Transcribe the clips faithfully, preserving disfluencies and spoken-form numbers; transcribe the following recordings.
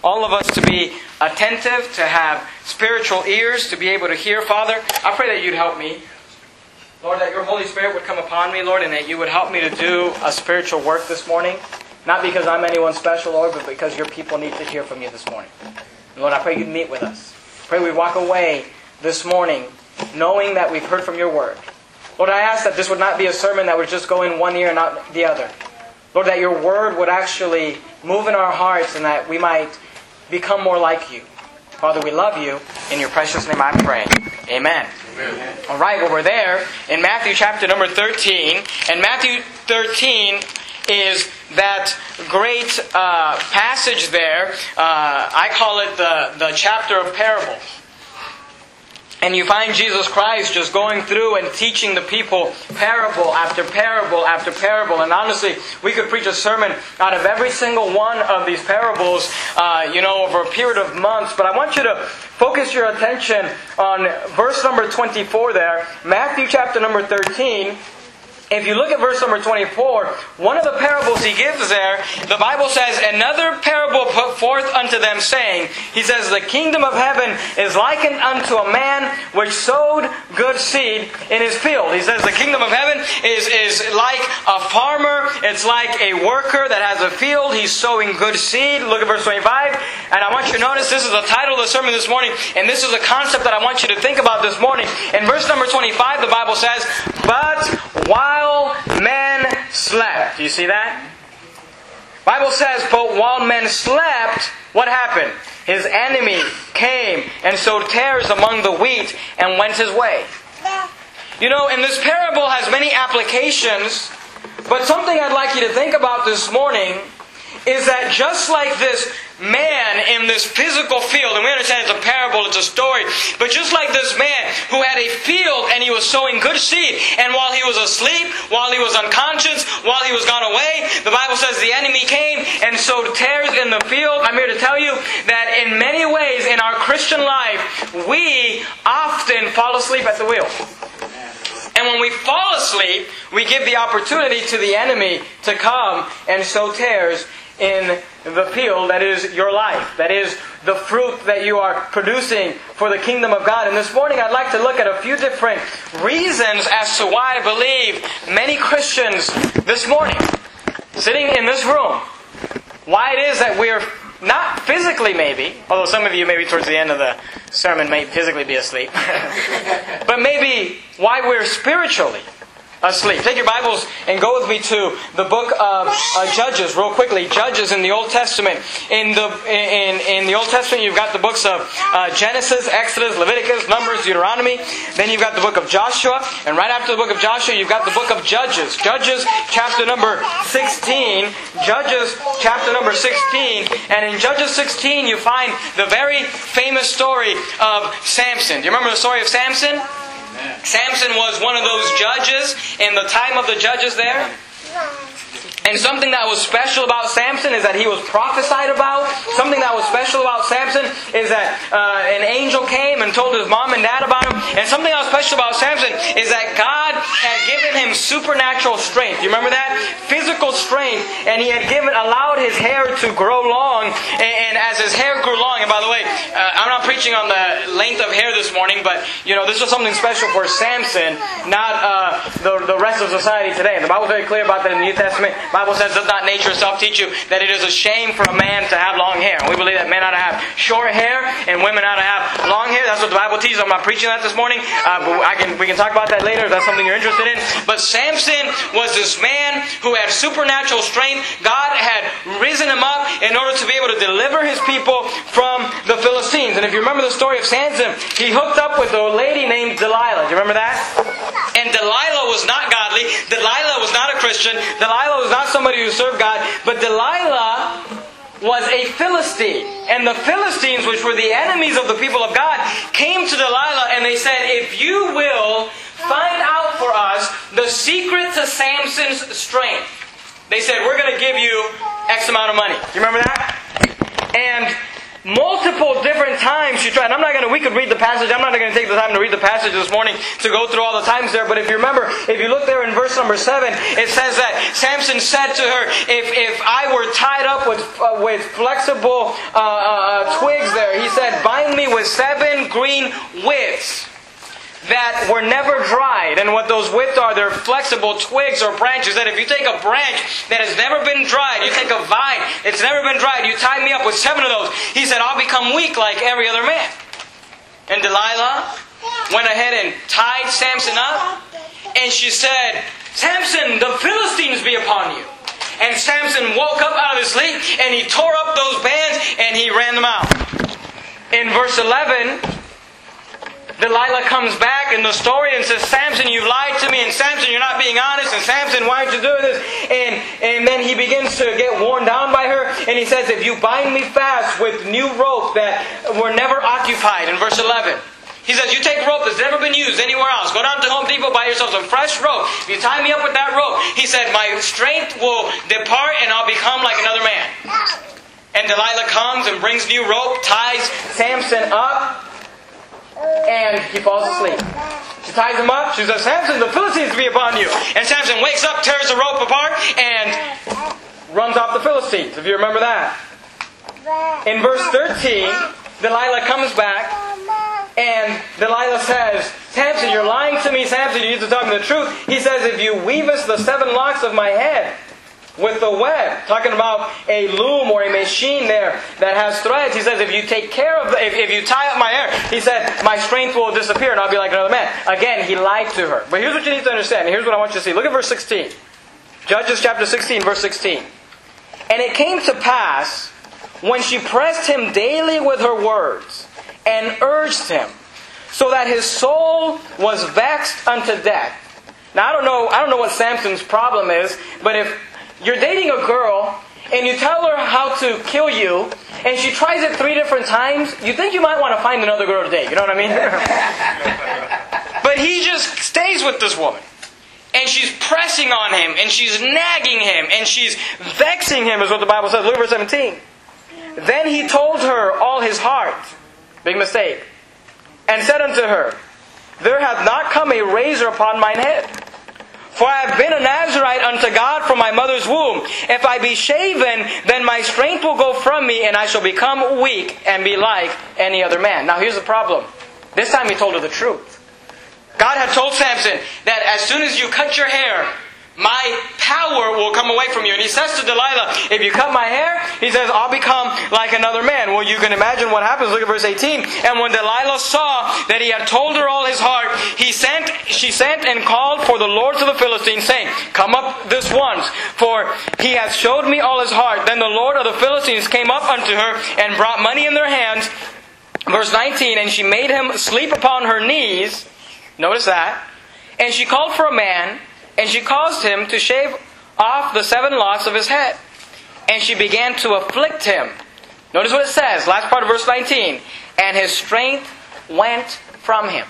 all of us to be attentive, to have spiritual ears, to be able to hear. Father, I pray that you'd help me. Lord, that your Holy Spirit would come upon me, Lord, and that you would help me to do a spiritual work this morning. Not because I'm anyone special, Lord, but because your people need to hear from you this morning. Lord, I pray you'd meet with us. I pray we walk away this morning knowing that we've heard from your word. Lord, I ask that this would not be a sermon that would just go in one ear and out the other. Lord, that your word would actually move in our hearts and that we might become more like you. Father, we love you. In your precious name I pray. Amen. Amen. All right, well, we're there in Matthew chapter number thirteen. And Matthew thirteen is that great uh, passage there. Uh, I call it the, the chapter of parables. And you find Jesus Christ just going through and teaching the people parable after parable after parable. And honestly, we could preach a sermon out of every single one of these parables, uh, you know, over a period of months. But I want you to focus your attention on verse number twenty-four there. Matthew chapter number thirteen. If you look at verse number twenty-four, one of the parables he gives there, the Bible says, another parable put forth unto them, saying, he says, the kingdom of heaven is likened unto a man which sowed good seed in his field. He says the kingdom of heaven is, is like a farmer. It's like a worker that has a field. He's sowing good seed. Look at verse twenty-five. And I want you to notice this is the title of the sermon this morning. And this is a concept that I want you to think about this morning. In verse number twenty-five, the Bible says, but while men slept. Do you see that? Bible says, but while men slept, what happened? His enemy came and sowed tares among the wheat and went his way. You know, and this parable has many applications, but something I'd like you to think about this morning is that just like this man in this physical field, and we understand it's a parable, it's a story, but just like this man who had a field and he was sowing good seed, and while he was asleep, while he was unconscious, while he was gone away, the Bible says the enemy came and sowed tares in the field. I'm here to tell you that in many ways in our Christian life, we often fall asleep at the wheel. And when we fall asleep, we give the opportunity to the enemy to come and sow tares in the field that is your life. That is the fruit that you are producing for the kingdom of God. And this morning I'd like to look at a few different reasons as to why I believe many Christians this morning, sitting in this room, why it is that we're not physically maybe, although some of you maybe towards the end of the sermon may physically be asleep, but maybe why we're spiritually asleep. Take your Bibles and go with me to the book of uh, Judges, real quickly. Judges in the Old Testament. In the in in the Old Testament, you've got the books of uh, Genesis, Exodus, Leviticus, Numbers, Deuteronomy. Then you've got the book of Joshua, and right after the book of Joshua, you've got the book of Judges. Judges, chapter number sixteen. Judges, chapter number sixteen, and in Judges sixteen, you find the very famous story of Samson. Do you remember the story of Samson? Samson was one of those judges in the time of the judges there. And something that was special about Samson is that he was prophesied about. Something that was special about Samson is that uh, an angel came and told his mom and dad about him. And something that was special about Samson is that God had given him supernatural strength. You remember that? Physical strength. And he had given, allowed his hair to grow long. And, and as his hair grew long, and by the way, uh, I'm not preaching on the length of hair this morning, but you know, this was something special for Samson, not uh, the, the rest of society today. And the Bible is very clear about that in the New Testament. The Bible says, does not nature itself teach you that it is a shame for a man to have long hair? And we believe that men ought to have short hair and women ought to have long hair. That's what the Bible teaches. I'm not preaching that this morning. Uh, but I can, we can talk about that later if that's something you're interested in. But Samson was this man who had supernatural strength. God had risen him up in order to be able to deliver his people from the Philistines. And if you remember the story of Samson, he hooked up with a lady named Delilah. Do you remember that? And Delilah was not godly. Delilah was not a Christian. Delilah was not somebody who served God. But Delilah was a Philistine. And the Philistines, which were the enemies of the people of God, came to Delilah and they said, if you will find out for us the secret to Samson's strength, they said, we're going to give you X amount of money. Do you remember that? And multiple different times she tried. And I'm not going to, we could read the passage. I'm not going to take the time to read the passage this morning to go through all the times there. But if you remember, if you look there in verse number seven, it says that Samson said to her, if if I were tied up with uh, with flexible uh, uh, twigs there, he said, bind me with seven green withs that were never dried. And what those withs are, they're flexible twigs or branches. That if you take a branch that has never been dried, you take a vine, it's never been dried, you tie me up with seven of those, he said, I'll become weak like every other man. And Delilah went ahead and tied Samson up, and she said, Samson, the Philistines be upon you. And Samson woke up out of his sleep, and he tore up those bands, and he ran them out. In verse eleven, Delilah comes back in the story and says, Samson, you lied to me, and Samson, you're not being honest, and Samson, why aren't you doing this? And, and then he begins to get worn down by her, and he says, if you bind me fast with new rope that were never occupied, in verse eleven. He says, you take rope that's never been used anywhere else. Go down to Home Depot, buy yourself some fresh rope. If you tie me up with that rope, he said, my strength will depart and I'll become like another man. And Delilah comes and brings new rope, ties Samson up, and he falls asleep. She ties him up. She says, Samson, the Philistines be upon you. And Samson wakes up, tears the rope apart, and runs off the Philistines, if you remember that. In verse thirteen, Delilah comes back, and Delilah says, Samson, you're lying to me. Samson, you need to tell me the truth. He says, if you weavest the seven locks of my head with the web, talking about a loom or a machine there that has threads. He says, if you take care of, the, if, if you tie up my hair, he said, my strength will disappear and I'll be like another man. Again, he lied to her. But here's what you need to understand. Here's what I want you to see. Look at verse sixteen. Judges chapter sixteen, verse sixteen. And it came to pass, when she pressed him daily with her words, and urged him, so that his soul was vexed unto death. Now I don't know, I don't know what Samson's problem is, but if you're dating a girl and you tell her how to kill you, and she tries it three different times, you think you might want to find another girl to date. You know what I mean? But he just stays with this woman. And she's pressing on him, and she's nagging him, and she's vexing him, is what the Bible says. Look at verse seventeen. Then he told her all his heart. Big mistake. And said unto her, there hath not come a razor upon mine head. For I have been a Nazarite unto God from my mother's womb. If I be shaven, then my strength will go from me, and I shall become weak and be like any other man. Now here's the problem. This time he told her the truth. God had told Samson that as soon as you cut your hair, my power will come away from you. And he says to Delilah, if you cut my hair, he says, I'll become like another man. Well, you can imagine what happens. Look at verse eighteen. And when Delilah saw that he had told her all his heart, he sent, she sent and called for the lords of the Philistines, saying, come up this once, for he hath showed me all his heart. Then the Lord of the Philistines came up unto her and brought money in their hands. Verse nineteen, and she made him sleep upon her knees. Notice that. And she called for a man, and she caused him to shave off the seven locks of his head. And she began to afflict him. Notice what it says, last part of verse nineteen. And his strength went from him.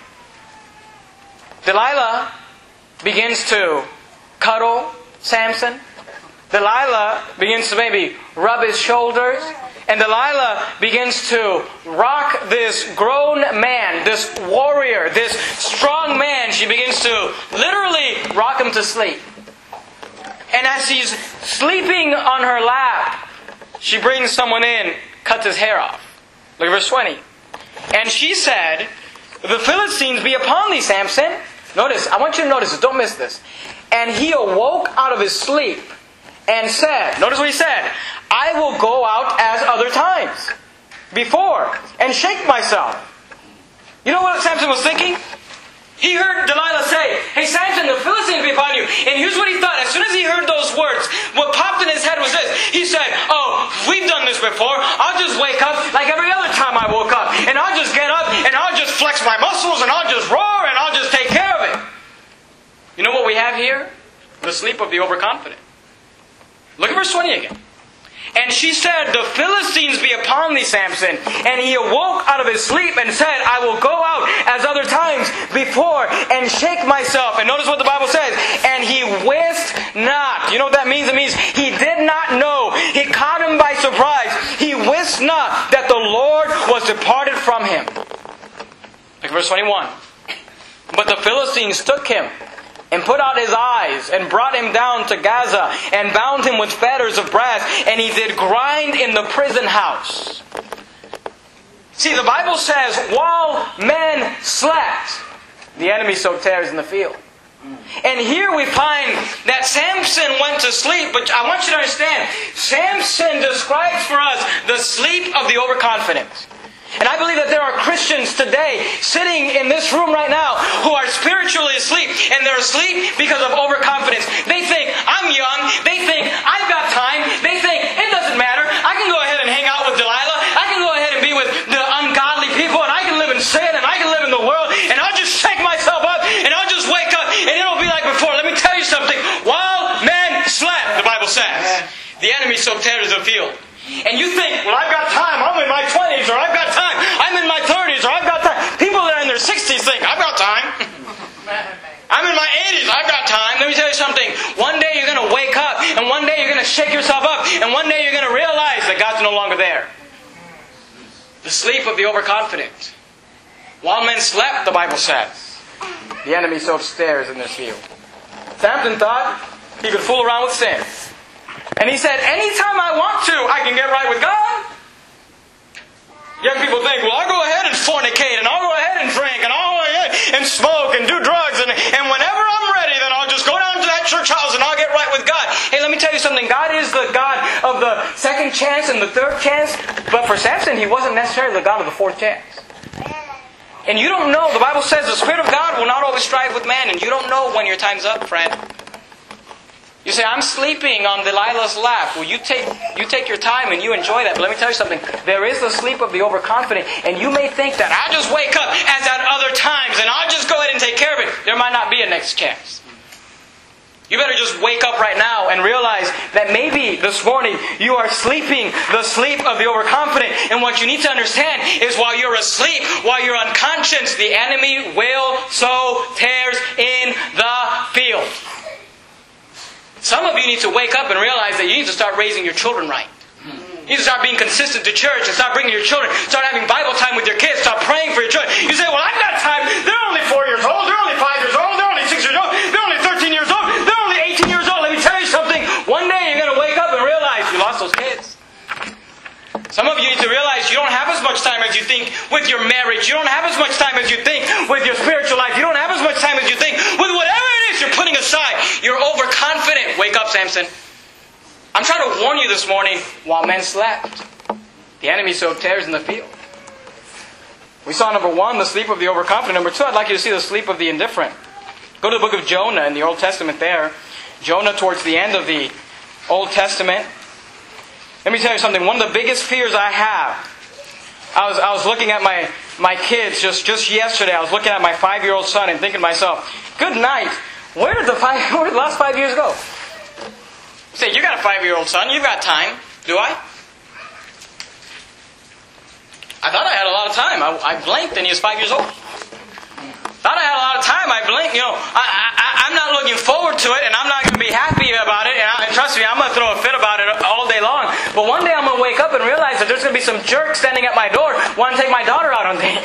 Delilah begins to cuddle Samson. Delilah begins to maybe rub his shoulders. And Delilah begins to rock this grown man, this warrior, this strong man. She begins to literally rock him to sleep. And as he's sleeping on her lap, she brings someone in, cuts his hair off. Look at verse twenty. And she said, the Philistines be upon thee, Samson. Notice, I want you to notice this, don't miss this. And he awoke out of his sleep and said, notice what he said, I will go out as other times before and shake myself. You know what Samson was thinking? He heard Delilah say, hey Samson, the Philistines be upon you. And here's what he thought. As soon as he heard those words, what popped in his head was this. He said, oh, we've done this before. I'll just wake up like every other time I woke up. And I'll just get up and I'll just flex my muscles and I'll just roar and I'll just take care of it. You know what we have here? The sleep of the overconfident. Look at verse twenty again. And she said, the Philistines be upon thee, Samson. And he awoke out of his sleep and said, I will go out as other times before and shake myself. And notice what the Bible says. And he wist not. You know what that means? It means he did not know. It caught him by surprise. He wist not that the Lord was departed from him. Look at verse twenty-one. But the Philistines took him and put out his eyes and brought him down to Gaza and bound him with fetters of brass, and he did grind in the prison house. See, the Bible says, while men slept, the enemy sowed tares in the field. And here we find that Samson went to sleep, but I want you to understand, Samson describes for us the sleep of the overconfident. And I believe that there are Christians today sitting in this room right now who are spiritually asleep. And they're asleep because of overconfidence. They think, I'm young. They think, I've got time. They think, it doesn't matter. I can go ahead and hang out with Delilah. I can go ahead and be with the ungodly people. And I can live in sin. And I can live in the world. And I'll just shake myself up. And I'll just wake up. And it'll be like before. Let me tell you something. While men slept, the Bible says, the enemy sowed tares in the field. And you think, well, I've got time. I'm in my twenties, or I've got time. I'm in my thirties, or I've got time. People that are in their sixties think, I've got time. I'm in my eighties, I've got time. Let me tell you something. One day you're going to wake up, and one day you're going to shake yourself up, and one day you're going to realize that God's no longer there. The sleep of the overconfident. While men slept, the Bible says, the enemy sowed tares in this field. Samson thought he could fool around with sin. And he said, anytime I want to, I can get right with God. Young people think, well, I'll go ahead and fornicate, and I'll go ahead and drink, and I'll go ahead and smoke, and do drugs, and, and whenever I'm ready, then I'll just go down to that church house, and I'll get right with God. Hey, let me tell you something. God is the God of the second chance and the third chance. But for Samson, He wasn't necessarily the God of the fourth chance. And you don't know, the Bible says the Spirit of God will not always strive with man, and you don't know when your time's up, friend. You say, I'm sleeping on Delilah's lap. Well, you take you take your time and you enjoy that. But let me tell you something. There is the sleep of the overconfident. And you may think that I'll just wake up as at other times and I'll just go ahead and take care of it. There might not be a next chance. You better just wake up right now and realize that maybe this morning you are sleeping the sleep of the overconfident. And what you need to understand is while you're asleep, while you're unconscious, the enemy will sow tares in the field. Some of you need to wake up and realize that you need to start raising your children right. You need to start being consistent to church and start bringing your children. Start having Bible time with your kids. Start praying for your children. You say, well, I've got time. They're only four years old. They're only five years old. They're only six years old. They're only thirteen years old. They're only eighteen years old. Let me tell you something. One day you're going to wake up and realize you lost those kids. Some of you need to realize you don't have as much time as you think with your marriage. You don't have as much time as you think with your spiritual life. You don't have as much time as you think with whatever it is you're putting aside. You're overconfident. Wake up, Samson. I'm trying to warn you this morning, while men slept, the enemy sowed tares in the field. We saw number one, the sleep of the overconfident. Number two, I'd like you to see the sleep of the indifferent. Go to the book of Jonah in the Old Testament there. Jonah towards the end of the Old Testament. Let me tell you something. One of the biggest fears I have, I was I was looking at my, my kids just, just yesterday. I was looking at my five-year-old son and thinking to myself, good night. Where did the five, where did the last five years go? You say, you got a five-year-old son. You've got time. Do I? I thought I had a lot of time. I, I blinked and he was five years old. Thought I had a lot of time. I blinked. You know, I, I, I'm not looking forward to it, and I'm not going to be happy about it. And, I, and trust me, I'm going to throw a fit about it all day long. But one day I'm going to wake up and realize that there's going to be some jerk standing at my door wanting to take my daughter out on date.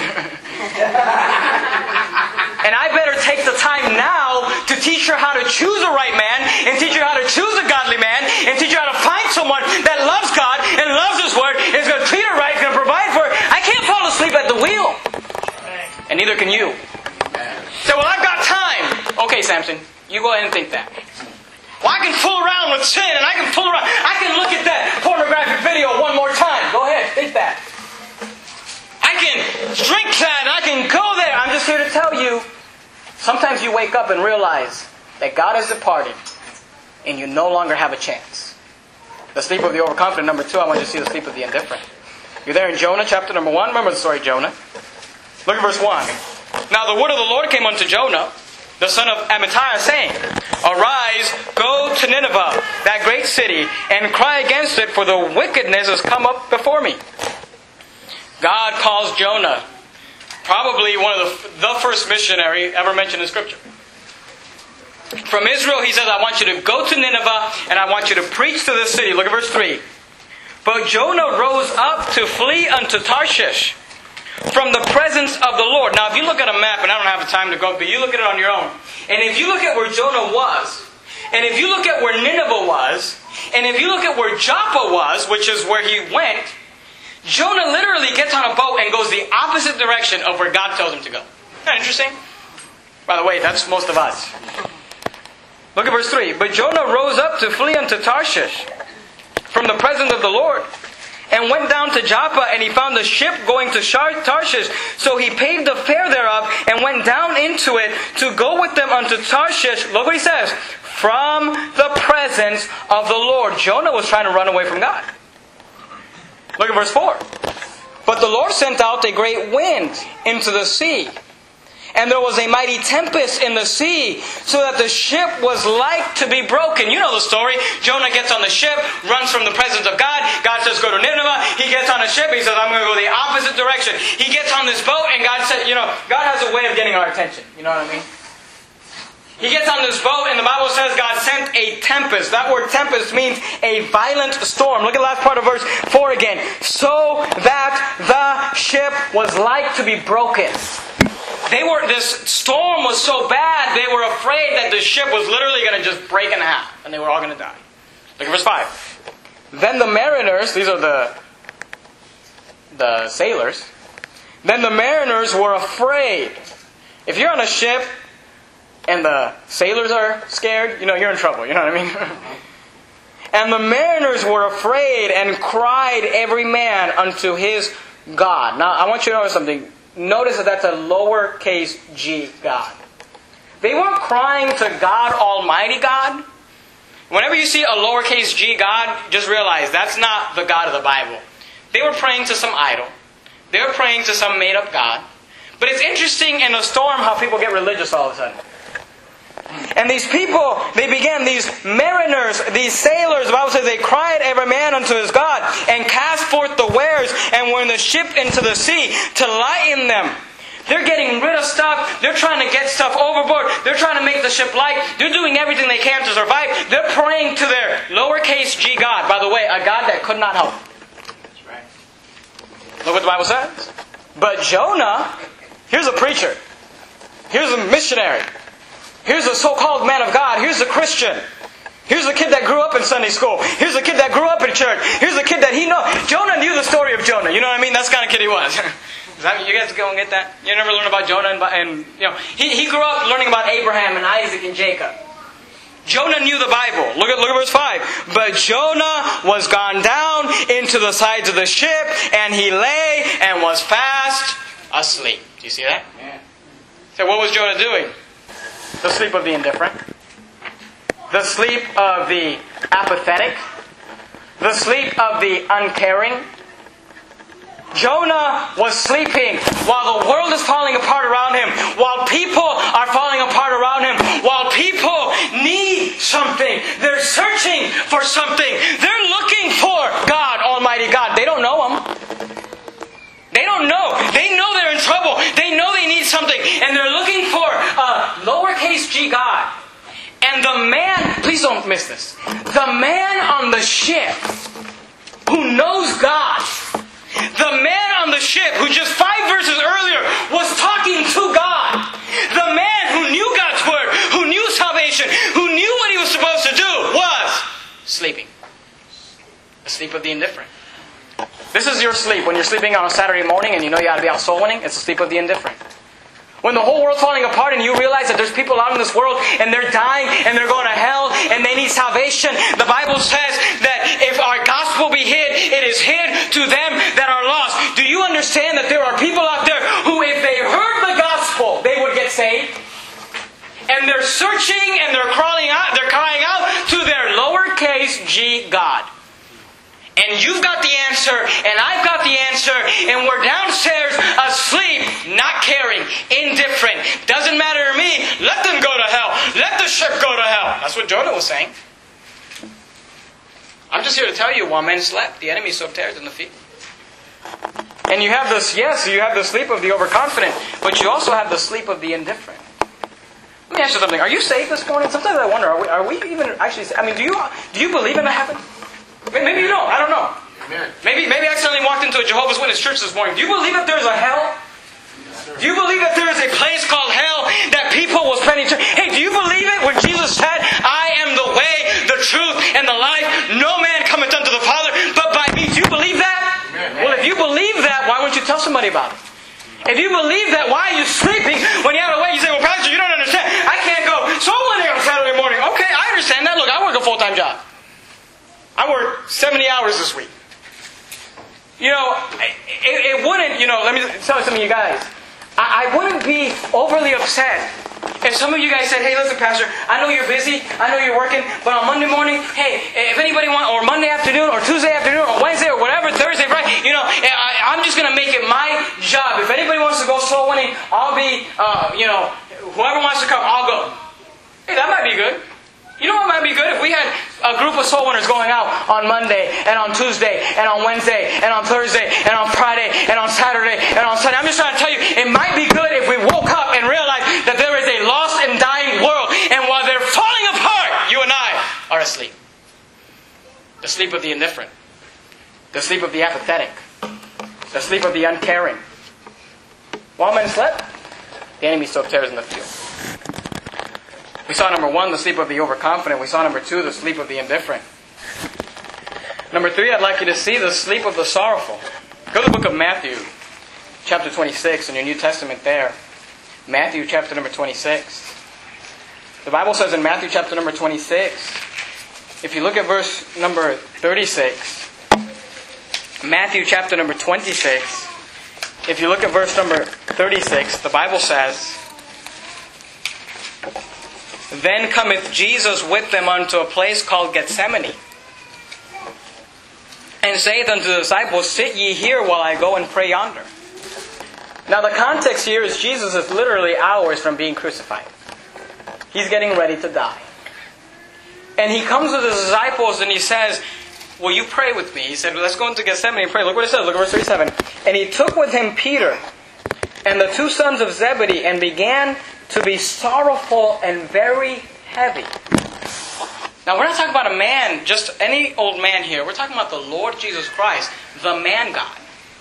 And I better take the time now to teach her how to choose a right man, and teach her how to choose a godly man, and teach her how to find someone that loves God and loves His Word, and is going to treat her right, is going to provide for her. I can't fall asleep at the wheel. And neither can you. Say, well, I've got time. Okay, Samson, you go ahead and think that. Well, I can fool around with sin, and I can fool around. I can look at that pornographic video one more time. Go ahead, think that. I can drink that, and I can go there. I'm just here to tell you, sometimes you wake up and realize that God has departed, and you no longer have a chance. The sleep of the overconfident. Number two, I want you to see the sleep of the indifferent. You're there in Jonah, chapter number one. Remember the story of Jonah. Look at verse one. Now the word of the Lord came unto Jonah, the son of Amittai, saying, Arise, go to Nineveh, that great city, and cry against it, for the wickedness has come up before me. God calls Jonah, probably one of the, the first missionary ever mentioned in Scripture. From Israel, he says, I want you to go to Nineveh, and I want you to preach to this city. Look at verse three. But Jonah rose up to flee unto Tarshish from the presence of the Lord. Now, if you look at a map, and I don't have the time to go, but you look at it on your own. And if you look at where Jonah was, and if you look at where Nineveh was, and if you look at where Joppa was, which is where he went, Jonah literally gets on a boat and goes the opposite direction of where God tells him to go. Isn't that interesting? By the way, that's most of us. Look at verse three. But Jonah rose up to flee unto Tarshish from the presence of the Lord, and went down to Joppa, and he found a ship going to Tarshish. So he paid the fare thereof, and went down into it to go with them unto Tarshish. Look what he says. From the presence of the Lord. Jonah was trying to run away from God. Look at verse four. But the Lord sent out a great wind into the sea, and there was a mighty tempest in the sea, so that the ship was like to be broken. You know the story. Jonah gets on the ship, runs from the presence of God. God says, go to Nineveh. He gets on a ship. He says, I'm going to go the opposite direction. He gets on this boat, and God said, you know, God has a way of getting our attention. You know what I mean? He gets on this boat, and the Bible says God sent a tempest. That word tempest means a violent storm. Look at the last part of verse four again. So that the ship was like to be broken. They were, this storm was so bad, they were afraid that the ship was literally going to just break in half, and they were all going to die. Look at verse five. Then the mariners, these are the, the sailors, then the mariners were afraid. If you're on a ship, and the sailors are scared, you know, you're in trouble, you know what I mean? And the mariners were afraid, and cried every man unto his God. Now, I want you to notice something. Notice that that's a lowercase g, God. They weren't crying to God Almighty God. Whenever you see a lowercase g God, just realize that's not the God of the Bible. They were praying to some idol. They were praying to some made-up God. But it's interesting in a storm how people get religious all of a sudden. And these people, they began, these mariners, these sailors, the Bible says they cried every man unto his God, and cast forth the wares, and were in the ship into the sea, to lighten them. They're getting rid of stuff. They're trying to get stuff overboard. They're trying to make the ship light. They're doing everything they can to survive. They're praying to their lowercase g God. By the way, a God that could not help. That's right. Look what the Bible says. But Jonah, here's a preacher. Here's a missionary. Here's a so-called man of God. Here's a Christian. Here's a kid that grew up in Sunday school. Here's a kid that grew up in church. Here's a kid that he know. Jonah knew the story of Jonah. You know what I mean? That's the kind of kid he was. Is that, you guys go and get that? You never learn about Jonah and, and you know he, he grew up learning about Abraham and Isaac and Jacob. Jonah knew the Bible. Look at look at verse five. But Jonah was gone down into the sides of the ship, and he lay and was fast asleep. Do you see that? Yeah. So what was Jonah doing? The sleep of the indifferent. The sleep of the apathetic. The sleep of the uncaring. Jonah was sleeping while the world is falling apart around him. While people are falling apart around him. While people need something. They're searching for something. They're looking for God, Almighty God. They don't know Him. They don't know. They know they're in trouble. They know they need something. And they're looking for a lowercase g God. And the man, please don't miss this. The man on the ship who knows God. The man on the ship who just five verses earlier was talking to God. The man who knew God's word, who knew salvation, who knew what he was supposed to do, was sleeping. The sleep of the indifferent. This is your sleep. When you're sleeping on a Saturday morning and you know you got to be out soul winning, it's the sleep of the indifferent. When the whole world's falling apart and you realize that there's people out in this world and they're dying and they're going to hell and they need salvation, the Bible says that if our gospel be hid, it is hid to them that are lost. Do you understand that there are people out there who, if they heard the gospel, they would get saved? And they're searching and they're crawling out, they're crying out to their lowercase g God. And you've got the answer, and I've got the answer, and we're downstairs asleep, not caring, indifferent. Doesn't matter to me. Let them go to hell. Let the ship go to hell. That's what Jonah was saying. I'm just here to tell you, while men slept, the enemy sowed tares in the field. And you have this, yes, you have the sleep of the overconfident, but you also have the sleep of the indifferent. Let me ask you something. Are you saved this morning? Sometimes I wonder, are we, are we even actually, I mean, do you, do you believe in a heaven? Maybe you don't. I don't know. Amen. Maybe, maybe I accidentally walked into a Jehovah's Witness church this morning. Do you believe that there's a hell? Do you believe that there is a place called hell that people will spend eternity? Hey, do you believe it when Jesus said, I am the way, the truth, and the life. No man cometh unto the Father but by me. Do you believe that? Amen. Well, if you believe that, why won't you tell somebody about it? If you believe that, why are you sleeping when you're out of the way? You say, well, Pastor, you don't understand. I can't go soul winning on Saturday morning. Okay, I understand that. Look, I work a full-time job. I work seventy hours this week. You know, it, it wouldn't, you know, let me tell some of you guys. I wouldn't be overly upset if some of you guys said, hey, listen, Pastor, I know you're busy, I know you're working, but on Monday morning, hey, if anybody wants, or Monday afternoon, or Tuesday afternoon, or Wednesday, or whatever, Thursday, Friday, you know, I, I'm just going to make it my job. If anybody wants to go soul winning, I'll be, uh, you know, whoever wants to come, I'll go. Hey, that might be good. You know what might be good? If we had a group of soul winners going out on Monday, and on Tuesday, and on Wednesday, and on Thursday, and on Friday, and on Saturday, and on Sunday. I'm just trying to tell you, it might be good if we woke up and realized that there is a lost and dying world, and while they're falling apart, you and I are asleep. The sleep of the indifferent. The sleep of the apathetic. The sleep of the uncaring. While men slept, the enemy still tears in the field. We saw number one, the sleep of the overconfident. We saw number two, the sleep of the indifferent. Number three, I'd like you to see the sleep of the sorrowful. Go to the book of Matthew, chapter twenty-six, in your New Testament there. Matthew chapter number twenty-six. The Bible says in Matthew chapter number twenty-six, if you look at verse number thirty-six, Matthew chapter number twenty-six, if you look at verse number thirty-six, the Bible says, Then cometh Jesus with them unto a place called Gethsemane, and saith unto the disciples, Sit ye here while I go and pray yonder. Now the context here is Jesus is literally hours from being crucified. He's getting ready to die. And he comes with his disciples and he says, Will you pray with me? He said, Let's go into Gethsemane and pray. Look what it says. Look at verse thirty-seven. And he took with him Peter and the two sons of Zebedee, and began to be sorrowful and very heavy. Now we're not talking about a man, just any old man here. We're talking about the Lord Jesus Christ, the man God.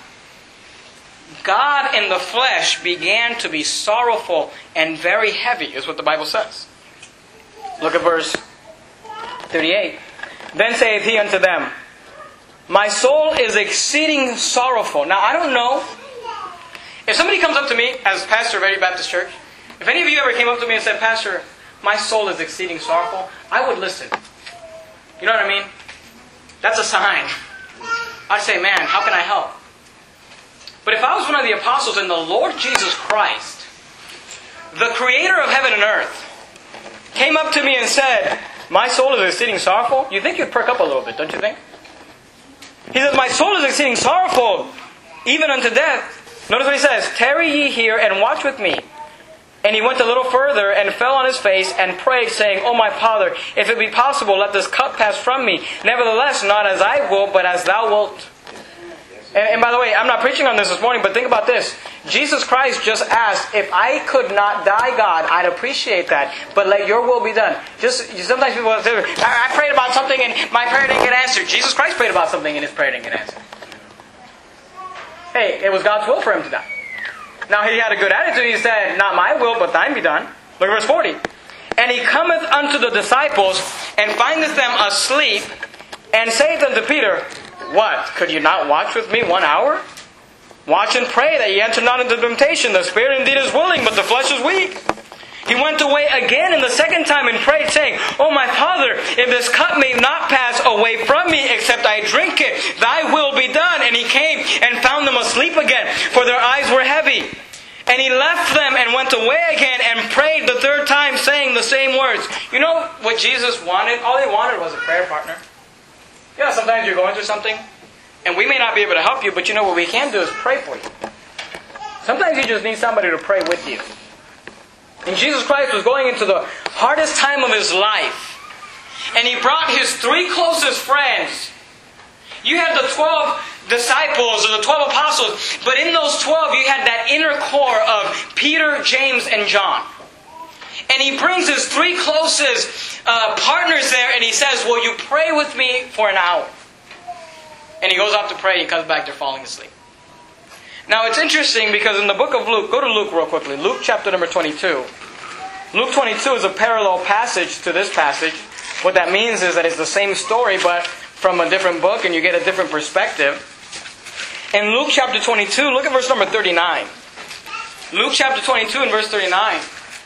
God in the flesh began to be sorrowful and very heavy, is what the Bible says. Look at verse thirty-eight. Then saith he unto them, My soul is exceeding sorrowful. Now I don't know. If somebody comes up to me as pastor of Ready Baptist Church, if any of you ever came up to me and said, Pastor, my soul is exceeding sorrowful, I would listen. You know what I mean? That's a sign. I'd say, man, how can I help? But if I was one of the apostles and the Lord Jesus Christ, the creator of heaven and earth, came up to me and said, my soul is exceeding sorrowful, you think you'd perk up a little bit, don't you think? He says, my soul is exceeding sorrowful, even unto death. Notice what he says, Tarry ye here and watch with me. And he went a little further and fell on his face and prayed, saying, O my Father, if it be possible, let this cup pass from me. Nevertheless, not as I will, but as thou wilt. And, and by the way, I'm not preaching on this this morning, but think about this. Jesus Christ just asked, if I could not die, God, I'd appreciate that, but let your will be done. Just sometimes people say, I, I prayed about something and my prayer didn't get answered. Jesus Christ prayed about something and his prayer didn't get answered. Hey, it was God's will for him to die. Now he had a good attitude. He said, not my will, but thine be done. Look at verse forty. And he cometh unto the disciples, and findeth them asleep, and saith unto Peter, What? Could you not watch with me one hour? Watch and pray that ye enter not into temptation. The spirit indeed is willing, but the flesh is weak. He went away again in the second time and prayed, saying, O my Father, if this cup may not pass away from me, except I drink it, thy will be done. And he came and found them asleep again, for their eyes were heavy. And he left them and went away again and prayed the third time, saying the same words. You know what Jesus wanted? All he wanted was a prayer partner. Yeah, sometimes you're going through something, and we may not be able to help you, but you know what we can do is pray for you. Sometimes you just need somebody to pray with you. And Jesus Christ was going into the hardest time of his life. And he brought his three closest friends. You had the twelve disciples or the twelve apostles. But in those twelve you had that inner core of Peter, James, and John. And he brings his three closest uh, partners there and he says, will you pray with me for an hour? And he goes off to pray. He comes back, they're falling asleep. Now it's interesting because in the book of Luke, go to Luke real quickly. Luke chapter number twenty-two. Luke twenty-two is a parallel passage to this passage. What that means is that it's the same story but from a different book and you get a different perspective. In Luke chapter twenty-two, look at verse number thirty-nine. Luke chapter twenty-two and verse thirty-nine.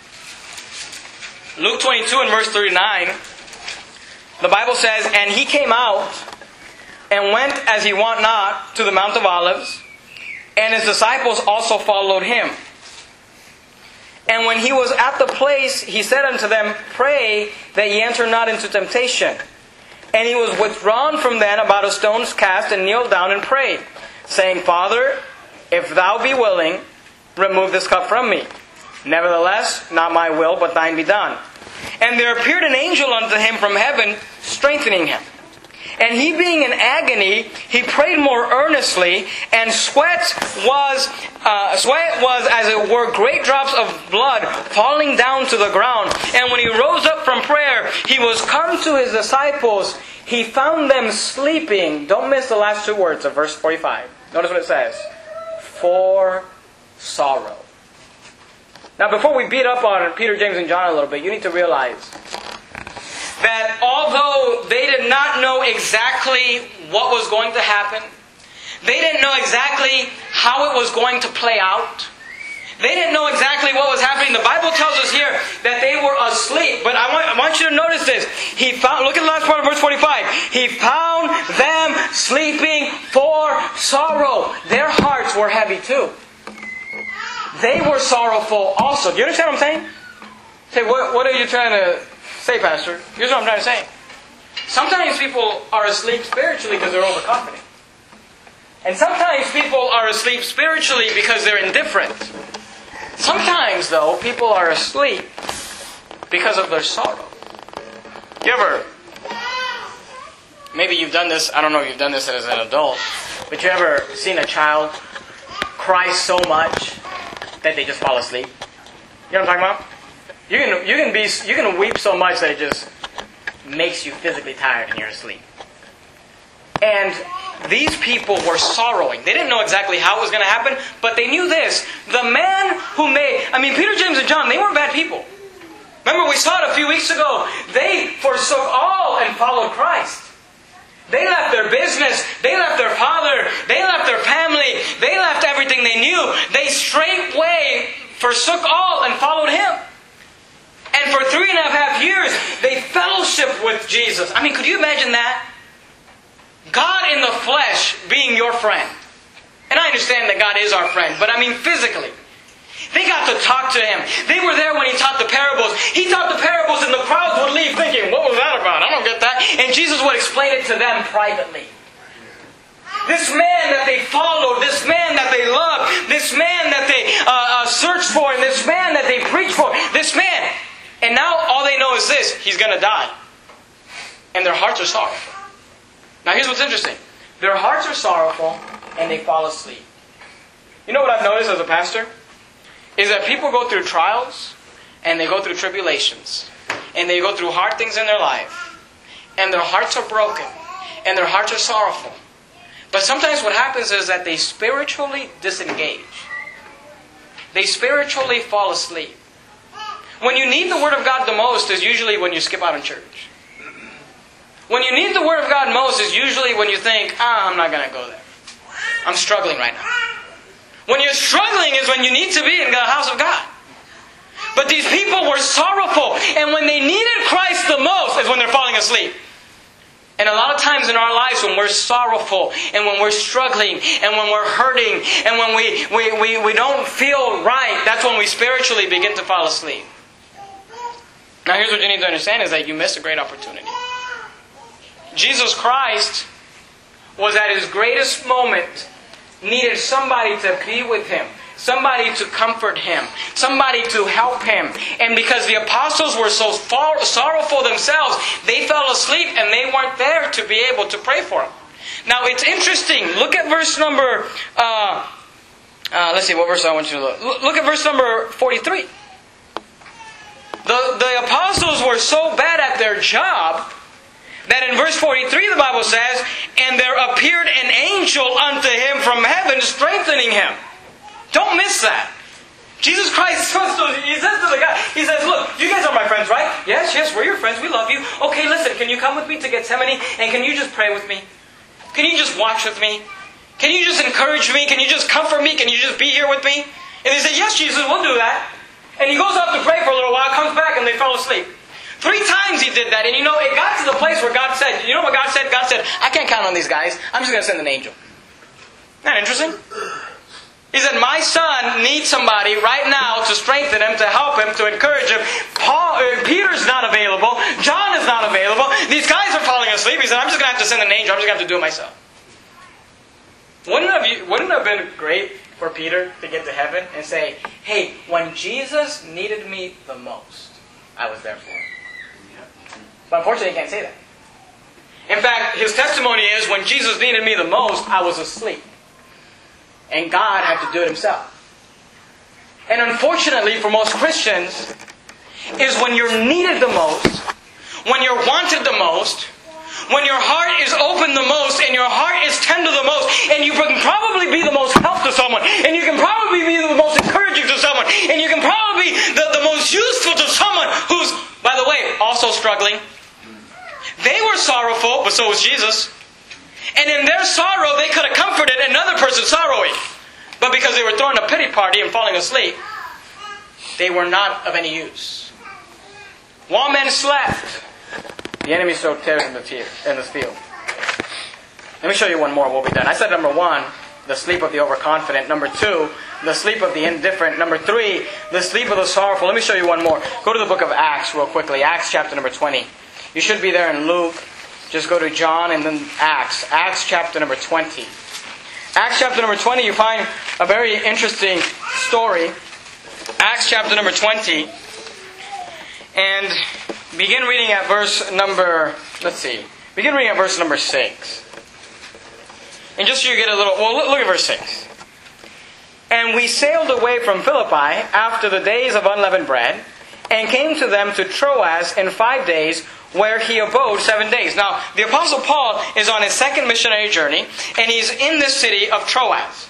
Luke twenty-two and verse thirty-nine. The Bible says, "And he came out and went as he wont not to the Mount of Olives, and his disciples also followed him. And when he was at the place, he said unto them, Pray that ye enter not into temptation. And he was withdrawn from them about a stone's cast, and kneeled down and prayed, saying, Father, if thou be willing, remove this cup from me. Nevertheless, not my will, but thine be done. And there appeared an angel unto him from heaven, strengthening him. And he being in agony, he prayed more earnestly, and sweat was uh, sweat was as it were great drops of blood falling down to the ground. And when he rose up from prayer, he was come to his disciples. He found them sleeping. Don't miss the last two words of verse forty-five. Notice what it says. For sorrow. Now before we beat up on Peter, James, and John a little bit, you need to realize that although they did not know exactly what was going to happen, they didn't know exactly how it was going to play out, they didn't know exactly what was happening. The Bible tells us here that they were asleep. But I want, I want you to notice this. He found, look at the last part of verse forty-five. He found them sleeping for sorrow. Their hearts were heavy too. They were sorrowful also. Do you understand what I'm saying? Say, what, what are you trying to say, Pastor? Here's what I'm trying to say. Sometimes people are asleep spiritually because they're overconfident. And sometimes people are asleep spiritually because they're indifferent. Sometimes, though, people are asleep because of their sorrow. You ever, maybe you've done this, I don't know if you've done this as an adult, but you ever seen a child cry so much that they just fall asleep? You know what I'm talking about? You can you can be you can weep so much that it just makes you physically tired and you're asleep. And these people were sorrowing. They didn't know exactly how it was going to happen, but they knew this: the man who made I mean, Peter, James, and John, they weren't bad people. Remember, we saw it a few weeks ago. They forsook all and followed Christ. They left their business. They left their father. They left their family. They left everything they knew. They straightway forsook all and followed Him. And for three and a half years, they fellowshiped with Jesus. I mean, could you imagine that? God in the flesh being your friend. And I understand that God is our friend, but I mean physically. They got to talk to Him. They were there when He taught the parables. He taught the parables and the crowds would leave thinking, what was that about? I don't get that. And Jesus would explain it to them privately. This man that they followed, this man that they loved, this man that they uh, uh, searched for, and this man that they preached for, this man. And now all they know is this: he's going to die. And their hearts are sorrowful. Now here's what's interesting. Their hearts are sorrowful and they fall asleep. You know what I've noticed as a pastor? Is that people go through trials and they go through tribulations. And they go through hard things in their life. And their hearts are broken. And their hearts are sorrowful. But sometimes what happens is that they spiritually disengage. They spiritually fall asleep. When you need the Word of God the most is usually when you skip out of church. When you need the Word of God most is usually when you think, ah, I'm not going to go there. I'm struggling right now. When you're struggling is when you need to be in the house of God. But these people were sorrowful. And when they needed Christ the most is when they're falling asleep. And a lot of times in our lives when we're sorrowful and when we're struggling and when we're hurting and when we, we, we, we don't feel right, that's when we spiritually begin to fall asleep. Now here's what you need to understand is that you missed a great opportunity. Jesus Christ was at His greatest moment, needed somebody to be with Him, somebody to comfort Him, somebody to help Him. And because the apostles were so far, sorrowful themselves, they fell asleep and they weren't there to be able to pray for Him. Now it's interesting. Look at verse number, uh, uh, let's see, what verse I want you to look. Look at verse number forty-three. The, the apostles were so bad at their job that in verse forty-three the Bible says, and there appeared an angel unto him from heaven, strengthening him. Don't miss that. Jesus Christ says to, he says to the guy, he says, look, you guys are my friends, right? Yes, yes, we're your friends. We love you. Okay, listen, can you come with me to Gethsemane? And can you just pray with me? Can you just watch with me? Can you just encourage me? Can you just comfort me? Can you just be here with me? And they say, yes, Jesus, we'll do that. And he goes out to pray for a little while, comes back, and they fell asleep. Three times he did that. And you know, it got to the place where God said, you know what God said? God said, I can't count on these guys. I'm just going to send an angel. Isn't that interesting? He said, my son needs somebody right now to strengthen him, to help him, to encourage him. Paul, uh, Peter's not available. John is not available. These guys are falling asleep. He said, I'm just going to have to send an angel. I'm just going to have to do it myself. Wouldn't it have, wouldn't it have been great for Peter to get to heaven and say, hey, when Jesus needed me the most, I was there for him. But unfortunately, he can't say that. In fact, his testimony is, when Jesus needed me the most, I was asleep. And God had to do it himself. And unfortunately for most Christians, is when you're needed the most, when you're wanted the most, when your heart is open the most, and your heart is tender the most, and you can probably be the most help to someone, and you can probably be the most encouraging to someone, and you can probably be the, the most useful to someone who's, by the way, also struggling. They were sorrowful, but so was Jesus. And in their sorrow, they could have comforted another person sorrowing. But because they were throwing a pity party and falling asleep, they were not of any use. While men slept, the enemy sowed tares in the field. Let me show you one more. We'll be done. I said number one, the sleep of the overconfident. Number two, the sleep of the indifferent. Number three, the sleep of the sorrowful. Let me show you one more. Go to the book of Acts real quickly. Acts chapter number twenty. You should be there in Luke. Just go to John and then Acts. Acts chapter number twenty. Acts chapter number twenty, you find a very interesting story. Acts chapter number twenty. And begin reading at verse number, let's see. Begin reading at verse number six. And just so you get a little, well, look at verse six. And we sailed away from Philippi after the days of unleavened bread, and came to them to Troas in five days, where he abode seven days. Now, the Apostle Paul is on his second missionary journey, and he's in this city of Troas.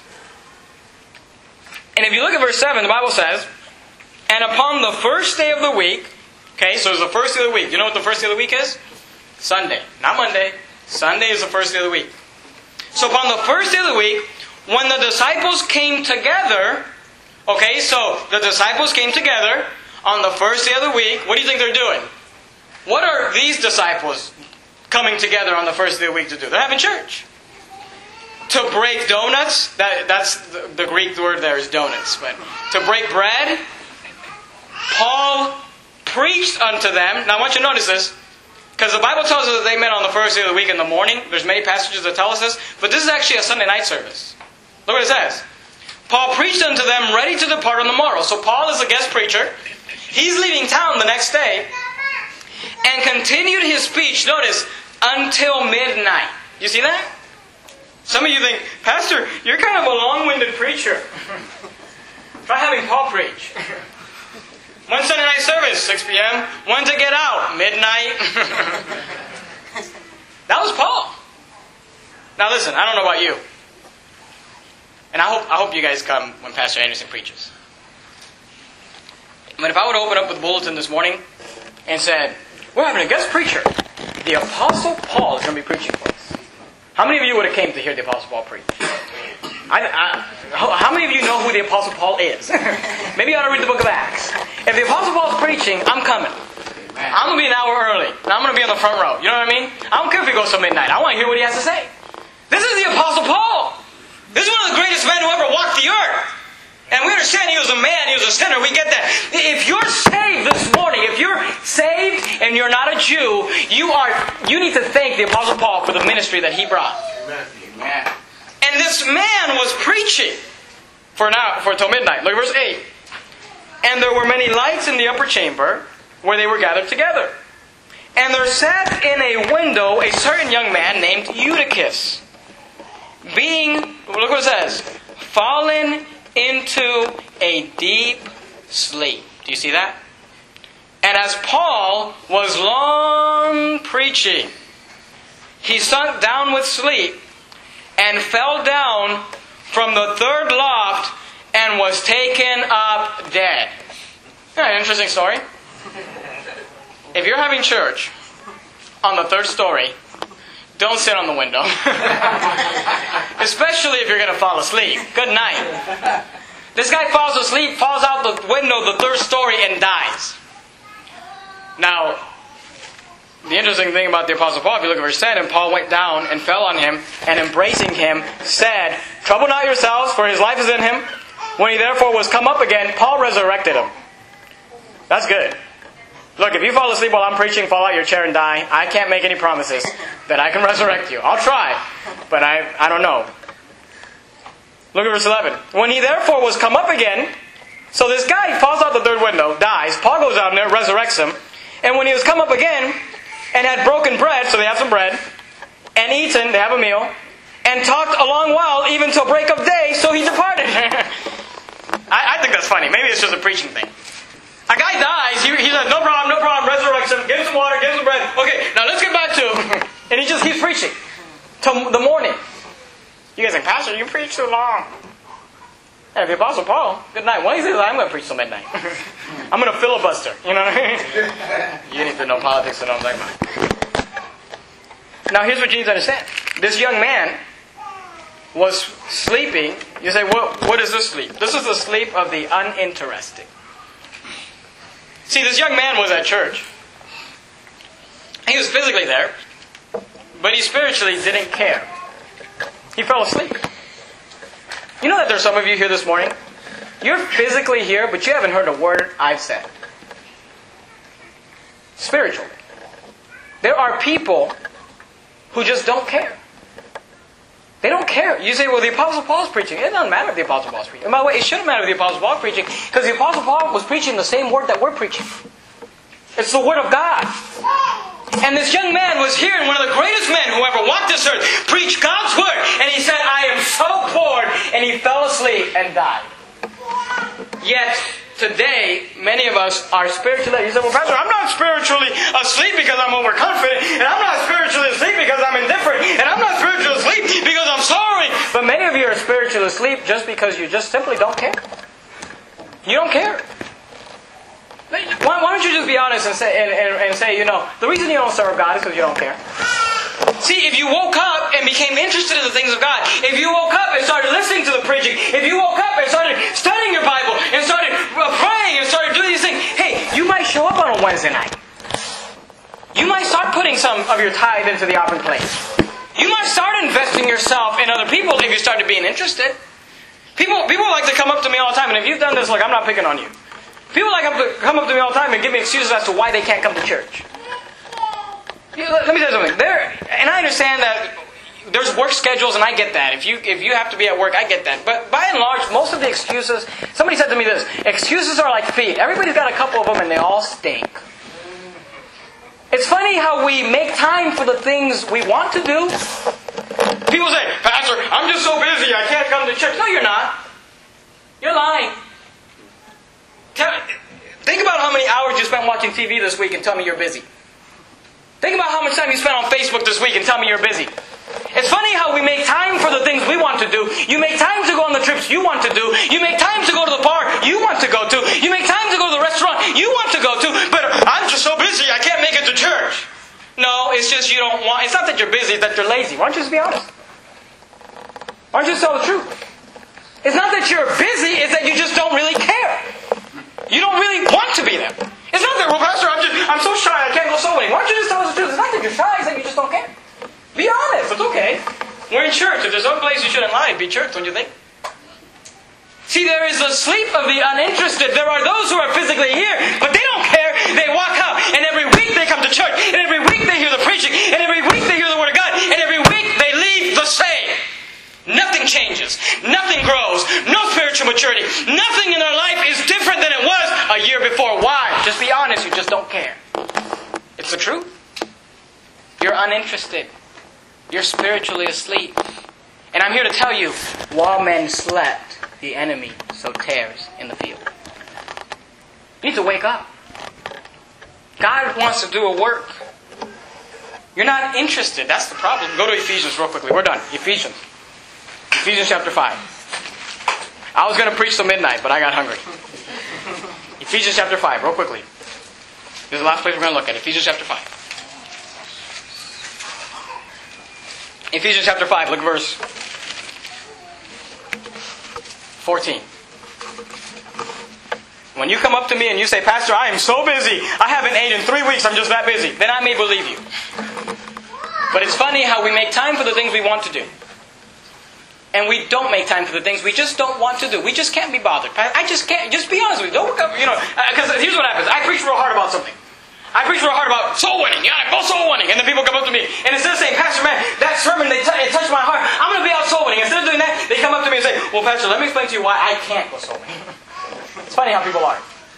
And if you look at verse seven, the Bible says, and upon the first day of the week, okay, so it's the first day of the week. You know what the first day of the week is? Sunday. Not Monday. Sunday is the first day of the week. So upon the first day of the week, when the disciples came together, okay, so the disciples came together on the first day of the week, what do you think they're doing? What are these disciples coming together on the first day of the week to do? They're having church. To break donuts, that, that's the, the Greek word there is donuts, but to break bread, Paul preached unto them. Now I want you to notice this, because the Bible tells us that they met on the first day of the week in the morning. There's many passages that tell us this, but this is actually a Sunday night service. Look what it says. Paul preached unto them, ready to depart on the morrow. So Paul is a guest preacher. He's leaving town the next day, and continued his speech, notice, until midnight. You see that? Some of you think, Pastor, you're kind of a long-winded preacher. Try having Paul preach. One Sunday night service, six p.m. When to get out? Midnight. That was Paul. Now listen, I don't know about you. And I hope I hope you guys come when Pastor Anderson preaches. But if I would open up with the bulletin this morning and said, we're having a guest preacher. The Apostle Paul is going to be preaching for us. How many of you would have came to hear the Apostle Paul preach? I, I, how many of you know who the Apostle Paul is? Maybe you ought to read the book of Acts. If the Apostle Paul's preaching, I'm coming. I'm going to be an hour early. I'm going to be on the front row. You know what I mean? I don't care if he goes till midnight. I want to hear what he has to say. This is the Apostle Paul. This is one of the greatest men who ever walked the earth. And we understand he was a man, he was a sinner. We get that. If you're saved this morning, if you're saved and you're not a Jew, you are. You need to thank the Apostle Paul for the ministry that he brought. Amen. And this man was preaching for an hour, for till midnight. Look at verse eight. And there were many lights in the upper chamber where they were gathered together. And there sat in a window a certain young man named Eutychus, being, look what it says, fallen into a deep sleep. Do you see that? And as Paul was long preaching, he sunk down with sleep and fell down from the third loft and was taken up dead. Yeah, interesting story. If you're having church on the third story, don't sit on the window. Especially if you're going to fall asleep. Good night. This guy falls asleep, falls out the window of the third story and dies. Now, the interesting thing about the Apostle Paul, if you look at verse ten, and Paul went down and fell on him, and embracing him, said, "Trouble not yourselves, for his life is in him." When he therefore was come up again, Paul resurrected him. That's good. Look, if you fall asleep while I'm preaching, fall out your chair and die, I can't make any promises that I can resurrect you. I'll try, but I, I don't know. Look at verse eleven. When he therefore was come up again, so this guy falls out the third window, dies. Paul goes out there, resurrects him. And when he was come up again, and had broken bread, so they have some bread, and eaten, they have a meal, and talked a long while, even till break of day, so he departed. I, I think that's funny. Maybe it's just a preaching thing. A guy dies, he, he says, no problem, no problem, resurrects him, give him some water, give him some bread. Okay, now let's get back to, and he just keeps preaching till the morning. You guys think, Pastor, you preach too long. And if the Apostle Paul, good night. One of these days I'm going to preach till midnight. I'm going to filibuster. You know what I mean? You need to know politics to know what I'm talking about. Now here's what you need to understand. This young man was sleeping. You say, what, what is this sleep? This is the sleep of the uninterested. See, this young man was at church. He was physically there, but he spiritually didn't care. He fell asleep. You know that there's some of you here this morning? You're physically here, but you haven't heard a word I've said. Spiritually. There are people who just don't care. They don't care. You say, well, the Apostle Paul's preaching. It doesn't matter if the Apostle Paul's preaching. And by the way, it shouldn't matter if the Apostle Paul's preaching, because the Apostle Paul was preaching the same word that we're preaching. It's the Word of God. And this young man was hearing one of the greatest men who ever walked this earth preach God's Word. And he said, I am so bored. And he fell asleep and died. Yet, today, many of us are spiritually... You say, well, Pastor, I'm not spiritually asleep because I'm overconfident. And I'm not spiritually asleep because I'm indifferent. And I'm not spiritually asleep because I'm sorry. But many of you are spiritually asleep just because you just simply don't care. You don't care. Why, why don't you just be honest and say, and, and, and say, you know, the reason you don't serve God is because you don't care. See, if you woke up and became interested in the things of God, if you woke up and started listening to the preaching, if you woke up and started studying your Bible, and started praying, and started doing these things, hey, you might show up on a Wednesday night. You might start putting some of your tithe into the offering plate. You might start investing yourself in other people if you started being interested. People, people like to come up to me all the time, and if you've done this, look, I'm not picking on you. People like to come up to me all the time and give me excuses as to why they can't come to church. Let me tell you something. There, and I understand that there's work schedules, and I get that. If you if you have to be at work, I get that. But by and large, most of the excuses... Somebody said to me this, excuses are like feet. Everybody's got a couple of them, and they all stink. It's funny how we make time for the things we want to do. People say, Pastor, I'm just so busy, I can't come to church. No, you're not. You're lying. Tell, think about how many hours you spent watching T V this week and tell me you're busy. Think about how much time you spent on Facebook this week and tell me you're busy. It's funny how we make time for the things we want to do. You make time to go on the trips you want to do. You make time to go to the bar you want to go to. You make time to go to the restaurant you want to go to. But I'm just so busy I can't make it to church. No, it's just you don't want... It's not that you're busy, it's that you're lazy. Why don't you just be honest? Why don't you just tell the truth? It's not that you're busy, it's that you just don't really care. You don't really want to be there. It's not that, well, Pastor, I'm just, I'm so shy, I can't go so many. Why don't you just tell us the truth? It's not that you're shy, it's that you just don't care. Be honest, it's okay. We're in church. If there's one place you shouldn't lie, it'd be church, don't you think? See, there is the sleep of the uninterested. There are those who are physically here, but they don't care. They walk out, and every week they come to church, and every week they hear the preaching, and every week they hear the Word of God, and every week they leave the same. Nothing changes. Nothing grows. No spiritual maturity. Nothing in their life is different than it was a year before. Why? Just be honest. You just don't care. It's the truth. You're uninterested. You're spiritually asleep. And I'm here to tell you, while men slept, the enemy sowed tares in the field. You need to wake up. God wants to do a work. You're not interested. That's the problem. Go to Ephesians real quickly. We're done. Ephesians. Ephesians chapter five. I was going to preach till midnight, but I got hungry. Ephesians chapter five, real quickly. This is the last place we're going to look at. Ephesians chapter five. Ephesians chapter five, look at verse fourteen. When you come up to me and you say, Pastor, I am so busy. I haven't ate in three weeks. I'm just that busy. Then I may believe you. But it's funny how we make time for the things we want to do. And we don't make time for the things we just don't want to do. We just can't be bothered. I just can't. Just be honest with you. Don't, you know, because here's what happens. I preach real hard about something. I preach real hard about soul winning. You gotta go soul winning. And then people come up to me. And instead of saying, Pastor, man, that sermon, they t- it touched my heart. I'm going to be out soul winning. Instead of doing that, they come up to me and say, well, Pastor, let me explain to you why I can't go soul winning. It's funny how people are.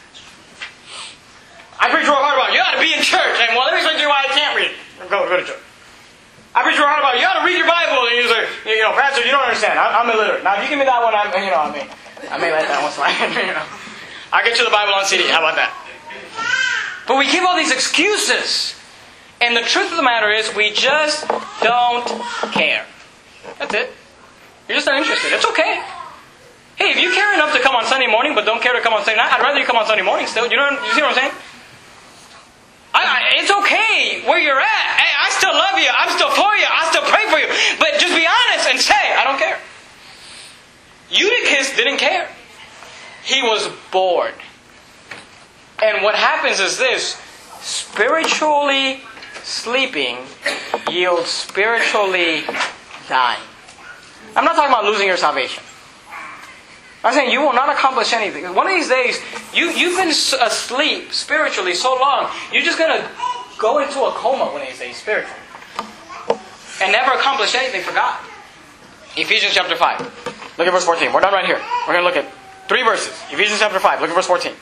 I preach real hard about, you gotta be in church. And well, let me explain to you why I can't read. Go, go to church. I preach real hard about, you gotta read your Bible. And you say, you know, Pastor, you don't understand. I, I'm illiterate. Now, if you give me that one, I'm, you know, I mean, I may let that one slide. You know, I'll get you the Bible on C D. How about that? But we give all these excuses. And the truth of the matter is, we just don't care. That's it. You're just not interested. It's okay. Hey, if you care enough to come on Sunday morning, but don't care to come on Sunday night, I'd rather you come on Sunday morning still. You know, you see what I'm saying? I, I, it's okay where you're at. Hey, I still love you. I'm still for you. I still pray for you. But just be honest and say, I don't care. Eutychus didn't care. He was bored. And what happens is this. Spiritually sleeping yields spiritually dying. I'm not talking about losing your salvation. I'm saying you will not accomplish anything. One of these days, you, you've been asleep spiritually so long, you're just going to go into a coma one of these days spiritually. And never accomplish anything for God. Ephesians chapter five. Look at verse fourteen. We're done right here. We're going to look at three verses. Ephesians chapter five. Look at verse fourteen.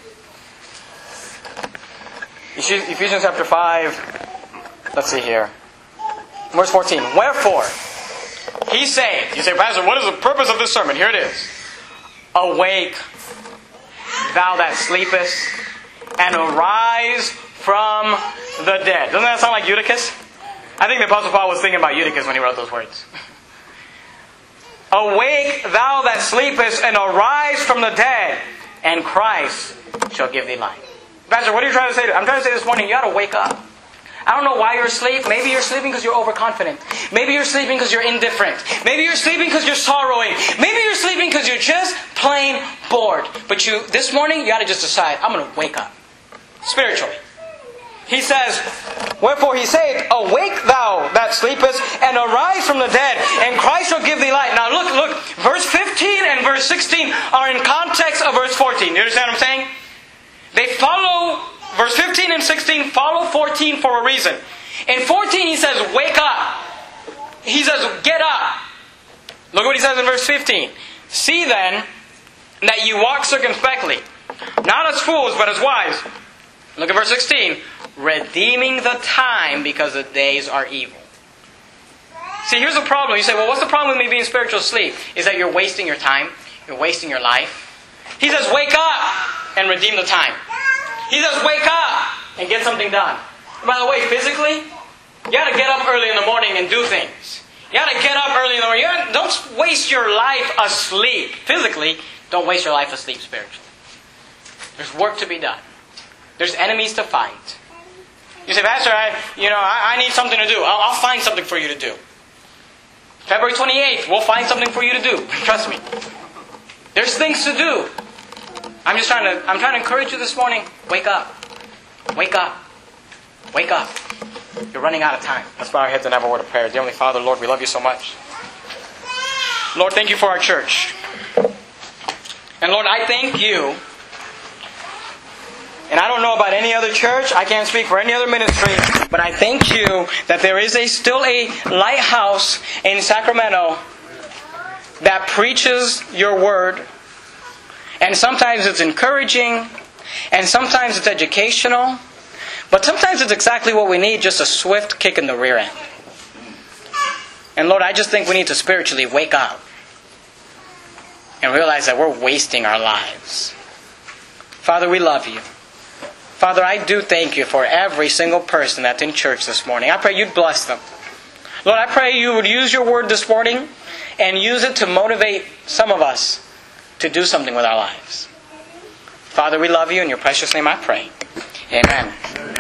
Ephesians chapter five. Let's see here. Verse fourteen. Wherefore, he saith. You say, Pastor, what is the purpose of this sermon? Here it is. Awake, thou that sleepest, and arise from the dead. Doesn't that sound like Eutychus? I think the Apostle Paul was thinking about Eutychus when he wrote those words. Awake, thou that sleepest, and arise from the dead, and Christ shall give thee light. Pastor, what are you trying to say? I'm trying to say this morning, you got to wake up. I don't know why you're asleep. Maybe you're sleeping because you're overconfident. Maybe you're sleeping because you're indifferent. Maybe you're sleeping because you're sorrowing. Maybe you're sleeping because you're just plain bored. But you, this morning, you got to just decide, I'm going to wake up. Spiritually. He says, wherefore he saith, awake thou that sleepest, and arise from the dead, and Christ shall give thee light. Now look, look, verse fifteen and verse sixteen are in context of verse fourteen. You understand what I'm saying? They follow... Verse fifteen and sixteen follow fourteen for a reason. In fourteen he says, wake up. He says, get up. Look what he says in verse fifteen. See then that you walk circumspectly, not as fools, but as wise. Look at verse sixteen. Redeeming the time because the days are evil. See, here's the problem. You say, well, what's the problem with me being spiritual asleep? Is that you're wasting your time. You're wasting your life. He says, wake up and redeem the time. He says, wake up and get something done. By the way, physically, you got to get up early in the morning and do things. You got to get up early in the morning. You don't waste your life asleep. Physically, don't waste your life asleep spiritually. There's work to be done. There's enemies to fight. You say, Pastor, I, you know, I, I need something to do. I'll, I'll find something for you to do. February twenty-eighth, we'll find something for you to do. Trust me. There's things to do. I'm just trying to, I'm trying to encourage you this morning. Wake up. Wake up. Wake up. You're running out of time. Let's bow our heads and have a word of prayer. Dear Heavenly Father, Lord, we love you so much. Lord, thank you for our church. And Lord, I thank you. And I don't know about any other church. I can't speak for any other ministry. But I thank you that there is a still a lighthouse in Sacramento that preaches your word. And sometimes it's encouraging, and sometimes it's educational, but sometimes it's exactly what we need, just a swift kick in the rear end. And Lord, I just think we need to spiritually wake up and realize that we're wasting our lives. Father, we love you. Father, I do thank you for every single person that's in church this morning. I pray you'd bless them. Lord, I pray you would use your word this morning and use it to motivate some of us to do something with our lives. Father, we love you. In your precious name I pray. Amen.